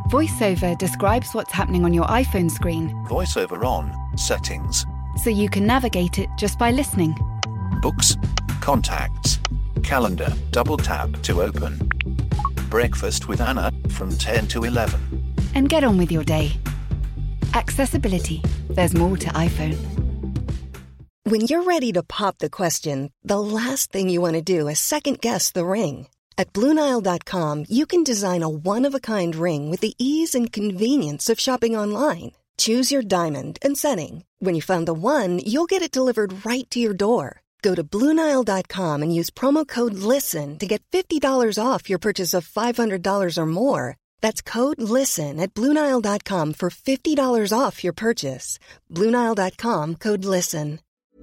VoiceOver describes what's happening on your iPhone screen. VoiceOver on, settings. So you can navigate it just by listening. Books, contacts, calendar, double tap to open. Breakfast with Anna from 10 to 11. And get on with your day. Accessibility. There's more to iPhone. When you're ready to pop the question, the last thing you want to do is second-guess the ring. At BlueNile.com, you can design a one-of-a-kind ring with the ease and convenience of shopping online. Choose your diamond and setting. When you find the one, you'll get it delivered right to your door. Go to BlueNile.com and use promo code LISTEN to get $50 off your purchase of $500 or more. That's code LISTEN at BlueNile.com for $50 off your purchase. BlueNile.com, code LISTEN.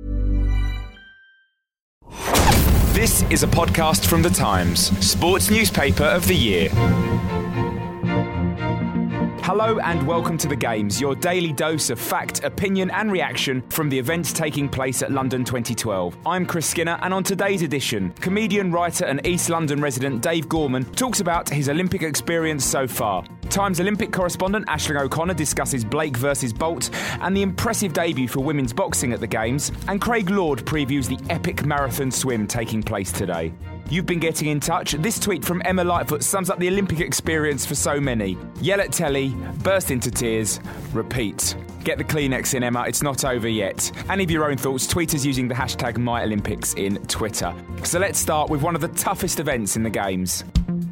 This is a podcast from The Times, sports newspaper of the year. Hello and welcome to The Games, your daily dose of fact, opinion and reaction from the events taking place at London 2012. I'm Chris Skinner, and on today's edition, comedian, writer and East London resident Dave Gorman talks about his Olympic experience so far. Times Olympic correspondent Aisling O'Connor discusses Blake versus Bolt and the impressive debut for women's boxing at the Games, and Craig Lord previews the epic marathon swim taking place today. You've been getting in touch. This tweet from Emma Lightfoot sums up the Olympic experience for so many. Yell at telly, burst into tears, repeat. Get the Kleenex in, Emma, it's not over yet. Any of your own thoughts, tweet us using the hashtag MyOlympics in Twitter. So let's start with one of the toughest events in the Games.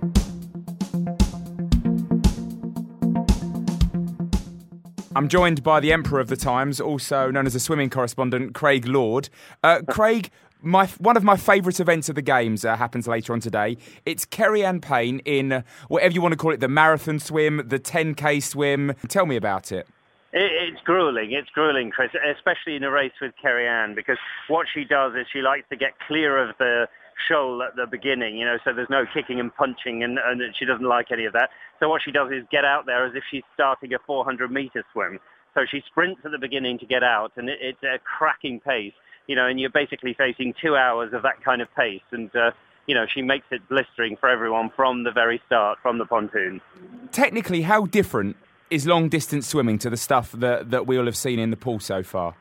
I'm joined by the Emperor of the Times, also known as a swimming correspondent, Craig Lord. Craig, one of my favourite events of the Games happens later on today. It's Kerry-Anne Payne in whatever you want to call it, the marathon swim, the 10K swim. Tell me about it. It's gruelling, Chris, especially in a race with Kerry-Anne, because what she does is she likes to get clear of the shoal at the beginning, so there's no kicking and punching, and she doesn't like any of that. So what she does is get out there as if she's starting a 400-metre swim. So she sprints at the beginning to get out, and it's a cracking pace, and you're basically facing 2 hours of that kind of pace. And, she makes it blistering for everyone from the very start, from the pontoon. Technically, how different is long-distance swimming to the stuff that we all have seen in the pool so far?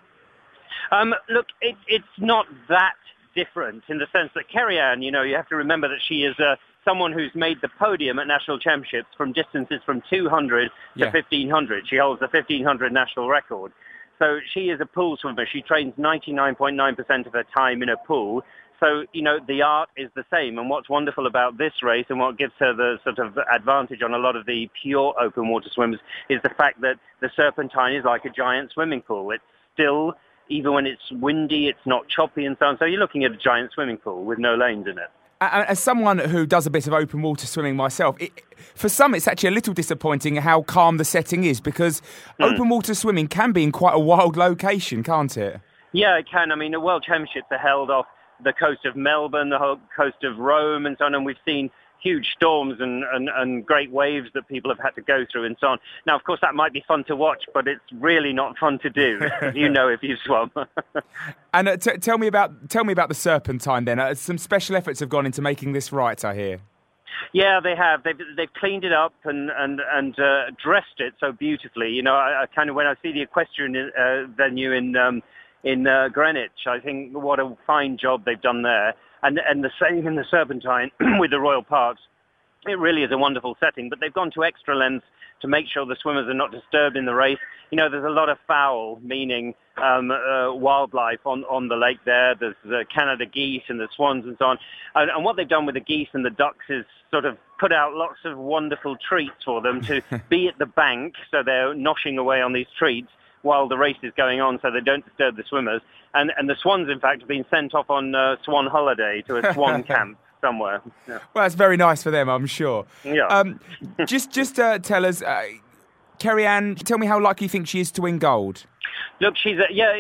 Look, it's not that different in the sense that Kerry-Anne, you have to remember that she is someone who's made the podium at national championships from distances from 200 to 1500. She holds the 1500 national record. So she is a pool swimmer. She trains 99.9% of her time in a pool. So, the art is the same. And what's wonderful about this race and what gives her the sort of advantage on a lot of the pure open water swimmers is the fact that the Serpentine is like a giant swimming pool. It's still, even when it's windy, it's not choppy and so on. So you're looking at a giant swimming pool with no lanes in it. As someone who does a bit of open water swimming myself, for some it's actually a little disappointing how calm the setting is, because open water swimming can be in quite a wild location, can't it? Yeah, it can. I mean, the World Championships are held off the coast of Melbourne, the whole coast of Rome and so on, and we've seen huge storms and great waves that people have had to go through and so on. Now, of course, that might be fun to watch, but it's really not fun to do, if you've swum. And tell me about the Serpentine then. Some special efforts have gone into making this right, I hear. Yeah, they have. They've cleaned it up and dressed it so beautifully. I kind of, when I see the equestrian venue in Greenwich, I think what a fine job they've done there. And the same in the Serpentine with the Royal Parks. It really is a wonderful setting, but they've gone to extra lengths to make sure the swimmers are not disturbed in the race. There's a lot of fowl, meaning wildlife on the lake there. There's the Canada geese and the swans and so on. And what they've done with the geese and the ducks is sort of put out lots of wonderful treats for them to be at the bank, so they're noshing away on these treats while the race is going on, so they don't disturb the swimmers. And the swans, in fact, have been sent off on swan holiday to a swan camp somewhere. Yeah. Well, that's very nice for them, I'm sure. Yeah. Just tell us, Kerry-Anne, tell me how lucky you think she is to win gold. Look, she's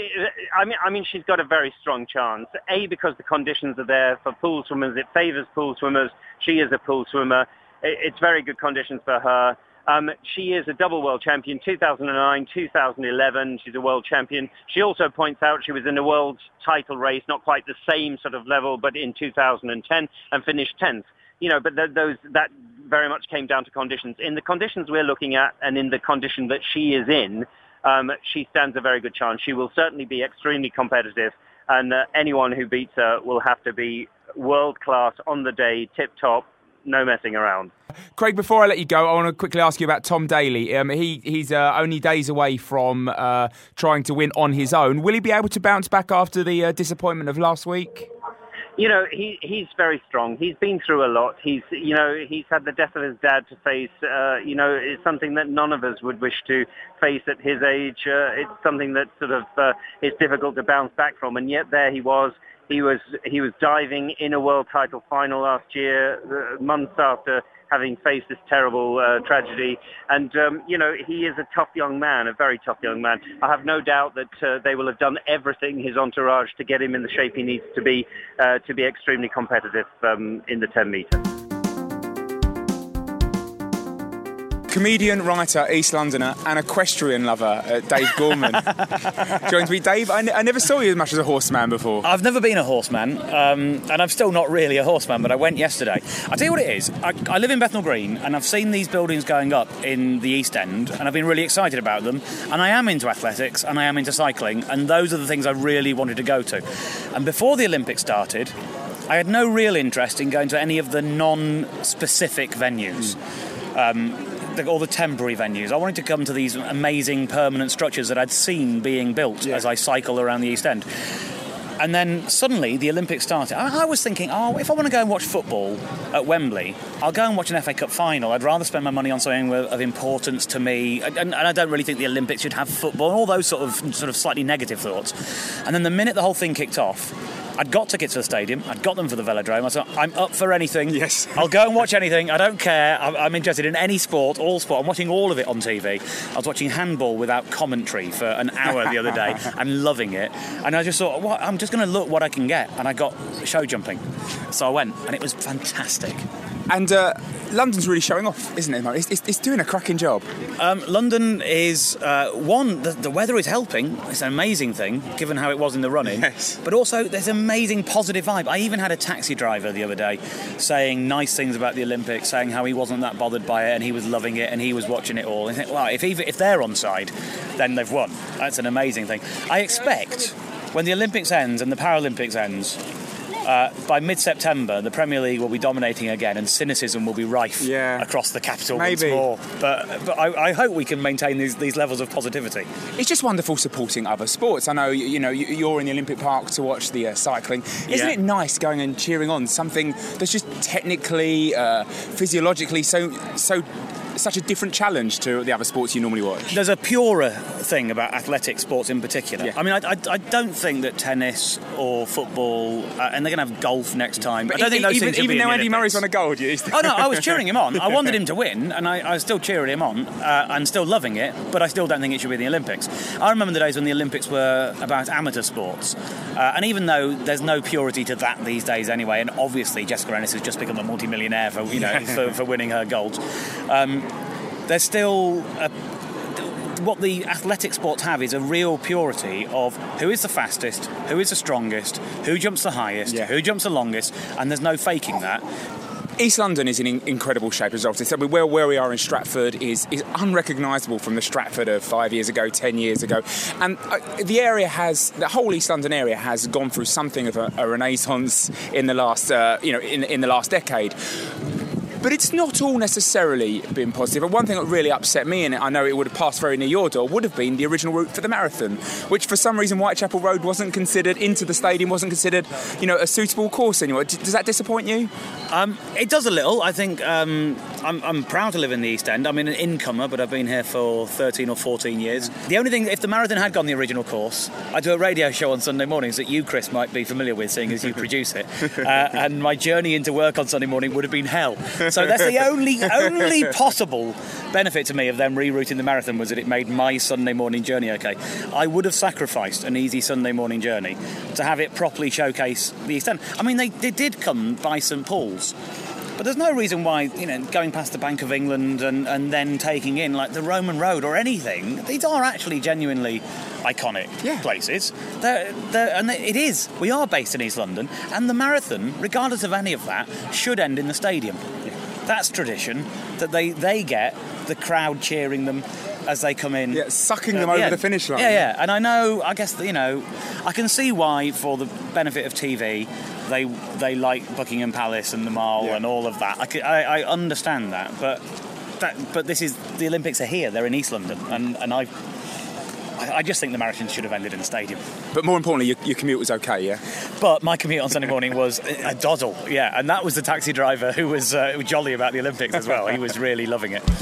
she's got a very strong chance. Because the conditions are there for pool swimmers. It favours pool swimmers. She is a pool swimmer. It's very good conditions for her. She is a double world champion, 2009, 2011. She's a world champion. She also points out she was in a world title race, not quite the same sort of level, but in 2010, and finished 10th. But very much came down to conditions. In the conditions we're looking at and in the condition that she is in, she stands a very good chance. She will certainly be extremely competitive, and anyone who beats her will have to be world-class on the day, tip-top, no messing around. Craig, before I let you go, I want to quickly ask you about Tom Daley. He's only days away from trying to win on his own. Will he be able to bounce back after the disappointment of last week? You know, he's very strong. He's been through a lot. He's had the death of his dad to face. It's something that none of us would wish to face at his age. It's something that sort of is difficult to bounce back from. And yet there he was. He was diving in a world title final last year, months after having faced this terrible tragedy. And, he is a tough young man, a very tough young man. I have no doubt that they will have done everything, his entourage, to get him in the shape he needs to be extremely competitive in the 10 metre. Comedian, writer, East Londoner and equestrian lover, Dave Gorman. Joins me. Dave, I never saw you as much as a horseman before. I've never been a horseman, and I'm still not really a horseman, but I went yesterday. I'll tell you what it is. I live in Bethnal Green, and I've seen these buildings going up in the East End, and I've been really excited about them. And I am into athletics, and I am into cycling, and those are the things I really wanted to go to. And before the Olympics started, I had no real interest in going to any of the non-specific venues. All the temporary venues. I wanted to come to these amazing permanent structures that I'd seen being built as I cycle around the East End. And then suddenly the Olympics started. I was thinking, if I want to go and watch football at Wembley, I'll go and watch an FA Cup final. I'd rather spend my money on something of importance to me. And I don't really think the Olympics should have football. All those sort of slightly negative thoughts. And then the minute the whole thing kicked off, I'd got tickets for the stadium. I'd got them for the velodrome. I thought, I'm up for anything. Yes. I'll go and watch anything. I don't care. I'm interested in any sport, all sport. I'm watching all of it on TV. I was watching handball without commentary for an hour the other day and loving it. And I just thought, I'm just going to look what I can get. And I got show jumping. So I went, and it was fantastic. And London's really showing off, isn't it? It's doing a cracking job. London is, the weather is helping. It's an amazing thing, given how it was in the run-in. Yes. But also, there's an amazing positive vibe. I even had a taxi driver the other day saying nice things about the Olympics, saying how he wasn't that bothered by it and he was loving it and he was watching it all. And I think, wow, if they're on side, then they've won. That's an amazing thing. I expect when the Olympics ends and the Paralympics ends, by mid-September, the Premier League will be dominating again, and cynicism will be rife across the capital once more. But I hope we can maintain these levels of positivity. It's just wonderful supporting other sports. I know you're in the Olympic Park to watch the cycling. Isn't it nice going and cheering on something that's just technically, physiologically such a different challenge to the other sports you normally watch? There's a purer thing about athletic sports in particular. Yeah. I mean, I don't think that tennis or football, and they're going to have golf next time. But I don't think those things should be in the Andy Olympics. Murray's won a gold, Oh no, I was cheering him on. I wanted him to win, and I was still cheering him on, and still loving it. But I still don't think it should be in the Olympics. I remember the days when the Olympics were about amateur sports, and even though there's no purity to that these days anyway, and obviously Jessica Ennis has just become a multi-millionaire for winning her gold. There's still what the athletic sports have is a real purity of who is the fastest, who is the strongest, who jumps the highest, who jumps the longest, and there's no faking that. East London is in incredible shape as well. So where we are in Stratford is unrecognisable from the Stratford of 5 years ago, 10 years ago. And the whole East London area has gone through something of a renaissance in the last, in the last decade. But it's not all necessarily been positive. And one thing that really upset me, and I know it would have passed very near your door, would have been the original route for the marathon, which for some reason Whitechapel Road wasn't considered, into the stadium wasn't considered, a suitable course anymore. Does that disappoint you? It does a little. I think I'm proud to live in the East End. I'm an incomer, but I've been here for 13 or 14 years. The only thing, if the marathon had gone the original course, I do a radio show on Sunday mornings that you, Chris, might be familiar with, seeing as you produce it. And my journey into work on Sunday morning would have been hell. So that's the only possible benefit to me of them rerouting the marathon, was that it made my Sunday morning journey okay. I would have sacrificed an easy Sunday morning journey to have it properly showcase the East End. I mean, they did come by St Paul's, but there's no reason why, going past the Bank of England and then taking in like the Roman Road or anything. These are actually genuinely iconic places. It is. We are based in East London, and the marathon, regardless of any of that, should end in the stadium. That's tradition, that they get the crowd cheering them as they come in. Yeah, sucking them over the finish line. Yeah. And I guess, I can see why, for the benefit of TV, they like Buckingham Palace and the Mall and all of that. I understand that, but this is, the Olympics are here, they're in East London, and I just think the marathon should have ended in the stadium. But more importantly, your commute was okay, yeah? But my commute on Sunday morning was a doddle, and that was the taxi driver who was jolly about the Olympics as well. He was really loving it.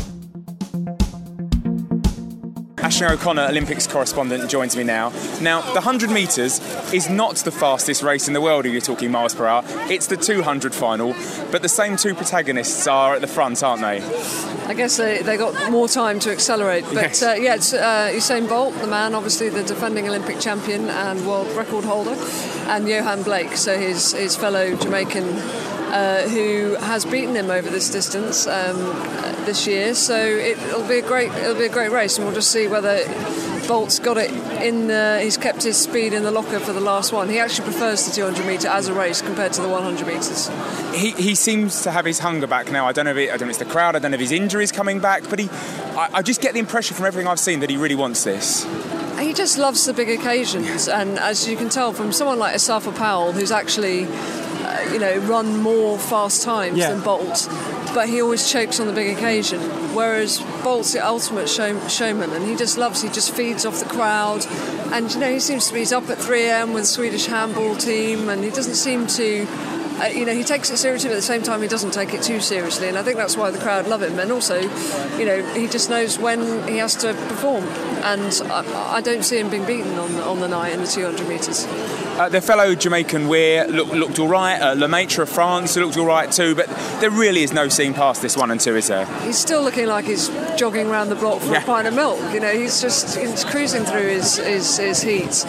Aisling O'Connor, Olympics correspondent, joins me now. Now, the 100 metres is not the fastest race in the world if you're talking miles per hour. It's the 200 final, but the same two protagonists are at the front, aren't they? I guess they got more time to accelerate. But it's Usain Bolt, the man, obviously the defending Olympic champion and world record holder, and Johan Blake, so his fellow Jamaican, who has beaten him over this distance this year. So it'll be a great race, and we'll just see whether Bolt's got it in. He's kept his speed in the locker for the last one. He actually prefers the 200 metre as a race compared to the 100 metres. He seems to have his hunger back now. I don't know if it's the crowd. I don't know if his injury's coming back, but I just get the impression from everything I've seen that he really wants this. He just loves the big occasions, and as you can tell from someone like Asafa Powell, who's actually run more fast times than Bolt, but he always chokes on the big occasion, whereas Bolt's the ultimate showman, and he just feeds off the crowd, and he's up at 3 a.m. with the Swedish handball team, and he doesn't seem to he takes it seriously, but at the same time he doesn't take it too seriously, and I think that's why the crowd love him. And also, he just knows when he has to perform, and I don't see him being beaten on the night in the 200 metres. Their fellow Jamaican Weir looked all right. Lemaitre of France looked all right too, but there really is no seeing past this 1 and 2, is there? He's still looking like he's jogging around the block for a pint of milk. He's cruising through his heats,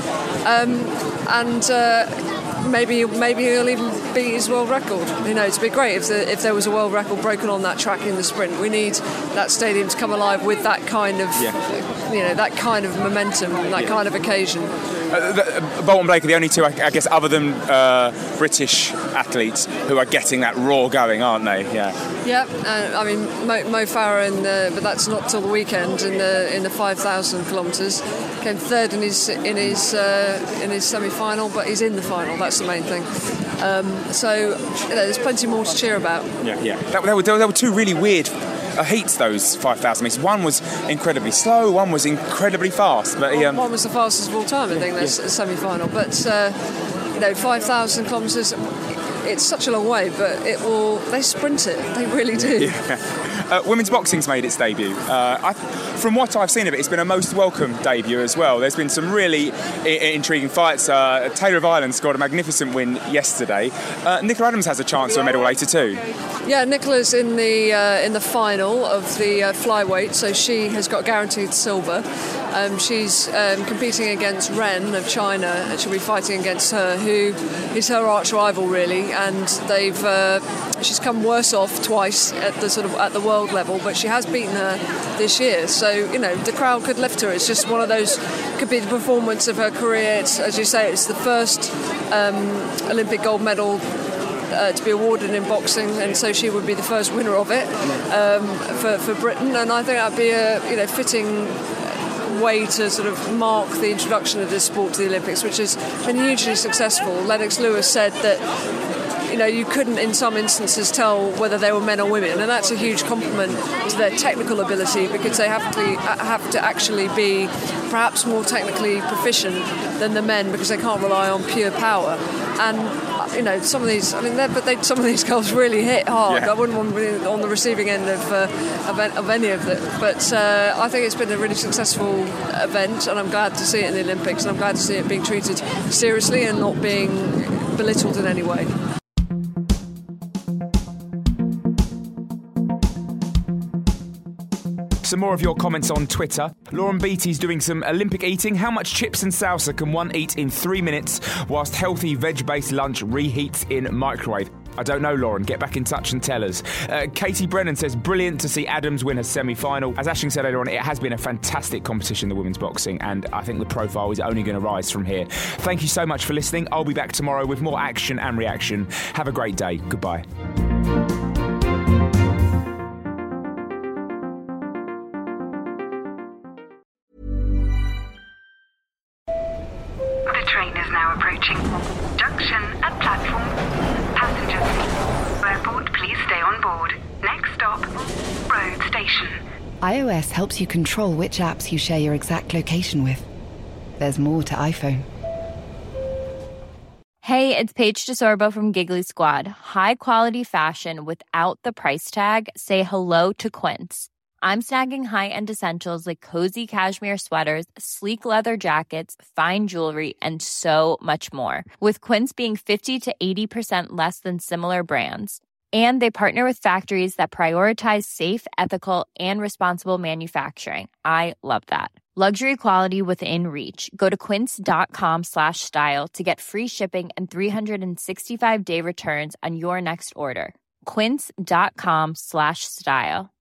Maybe he'll even beat his world record. It'd be great if there was a world record broken on that track in the sprint. We need that stadium to come alive with that kind of, that kind of momentum, that kind of occasion. Bolt and Blake are the only two, I guess, other than British athletes who are getting that roar going, aren't they? Yeah. Mo Farah, but that's not till the weekend in the 5,000 kilometres. Came third in his semi-final, but he's in the final. That's the main thing. So there's plenty more to cheer about. Yeah. There were two really weird heats, those 5,000 metres. One was incredibly slow, one was incredibly fast. But one was the fastest of all time, I think. That's a semi-final. But 5,000 kilometres. It's such a long way, but they sprint it. They really do. Yeah. Women's boxing's made its debut. From what I've seen of it, it's been a most welcome debut as well. There's been some really intriguing fights. Taylor of Ireland scored a magnificent win yesterday. Nicola Adams has a chance for a medal later too. Yeah, Nicola's in the final of the flyweight, so she has got guaranteed silver. She's competing against Ren of China, and she'll be fighting against her, who is her arch rival really. And she's come worse off twice at the world level, but she has beaten her this year. So the crowd could lift her. It's just one of those, could be the performance of her career. It's, as you say, it's the first Olympic gold medal to be awarded in boxing, and so she would be the first winner of it for Britain. And I think that'd be a fitting way to sort of mark the introduction of this sport to the Olympics, which has been hugely successful. Lennox Lewis said that you couldn't in some instances tell whether they were men or women, and that's a huge compliment to their technical ability, because they have to actually be perhaps more technically proficient than the men, because they can't rely on pure power. And some of these, some of these girls really hit hard. Yeah. I wouldn't want to be on the receiving end of any of it. But I think it's been a really successful event, and I'm glad to see it in the Olympics, and I'm glad to see it being treated seriously and not being belittled in any way. Some more of your comments on Twitter. Lauren Beatty's doing some Olympic eating. How much chips and salsa can one eat in 3 minutes whilst healthy veg-based lunch reheats in microwave? I don't know, Lauren. Get back in touch and tell us. Katie Brennan says, brilliant to see Adams win a semi-final. As Aisling said earlier on, it has been a fantastic competition, the women's boxing, and I think the profile is only going to rise from here. Thank you so much for listening. I'll be back tomorrow with more action and reaction. Have a great day. Goodbye. now approaching. Junction at platform. Passengers. Airport, please stay on board. Next stop, road station. iOS helps you control which apps you share your exact location with. There's more to iPhone. Hey, it's Paige DeSorbo from Giggly Squad. High quality fashion without the price tag. Say hello to Quince. I'm snagging high-end essentials like cozy cashmere sweaters, sleek leather jackets, fine jewelry, and so much more. With Quince being 50 to 80% less than similar brands. And they partner with factories that prioritize safe, ethical, and responsible manufacturing. I love that. Luxury quality within reach. Go to quince.com/style to get free shipping and 365-day returns on your next order. Quince.com/style.